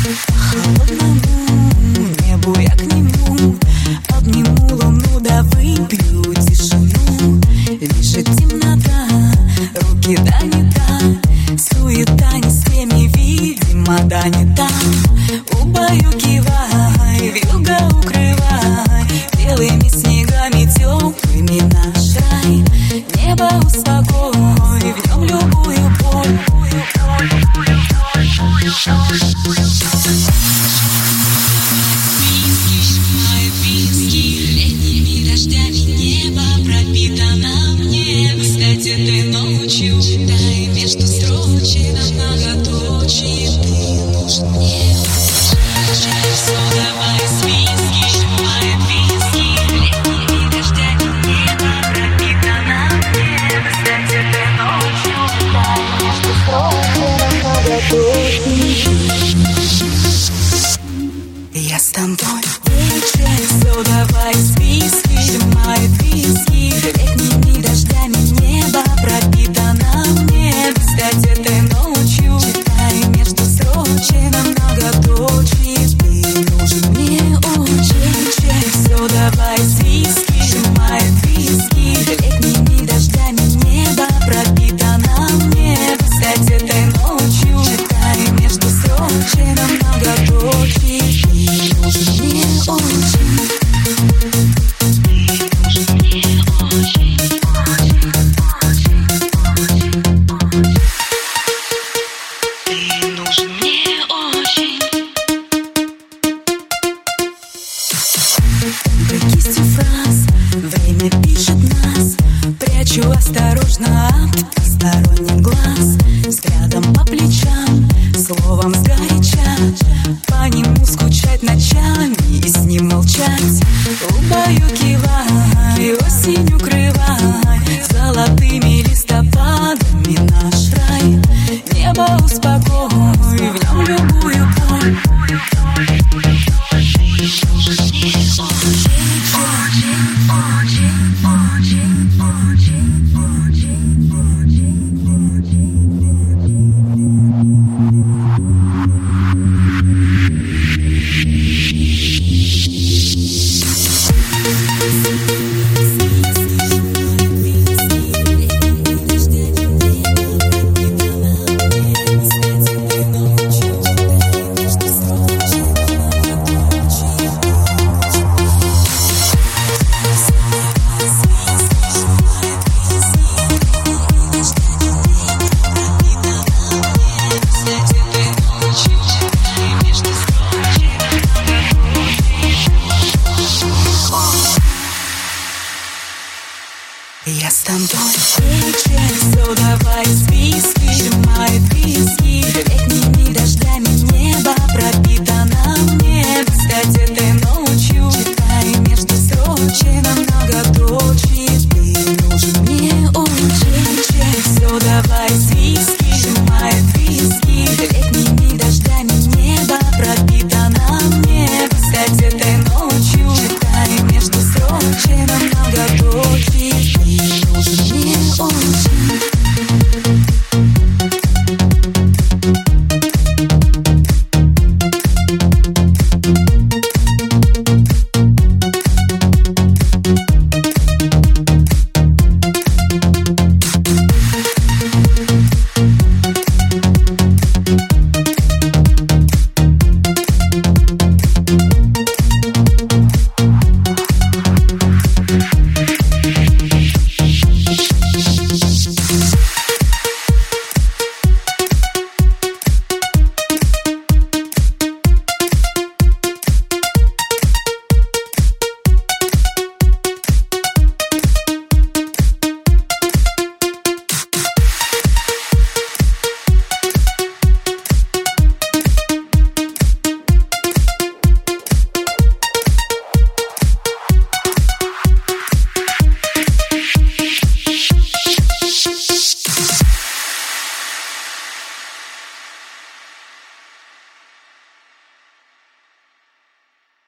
холодному небу я к нему обниму луну, да выпью тишину. Лишь темнота, руки да не та, суета не с теми, видимо, да не та. Убаюкивай, вьюга укрывай белыми снегами теплыми наш рай. Небо успокой, в нем любую боль. Летними дождями небо пропитано мне. Кстати, ты ночью читай между строчек многоточие. Ты нужен мне. Все, давай с виски, мои виски. Летними дождями небо пропитано мне. Кстати, ты ночью читай между строчек многоточие. Я с тобой вечер, все, давай с виски, мои виски. Летними дождями небо пропитано мне. Кстати, ты ночью читай между строчек многоточие. Ты нужен мне очень, все, давай с виски, мои виски. Летними дождями небо пропитано мне. Кстати, ты ночью читай между строчек многоточие. Ты нужен мне очень. Ты нужен мне очень. Кистью фраз время пишет нас. Прячу осторожно от посторонних глаз. Взглядом по плечам, словом сгоряча. По нему скучать ночами и с ним молчать. Убаюкивай, осень укрывай золотыми листопадами наш рай. Небо успокой.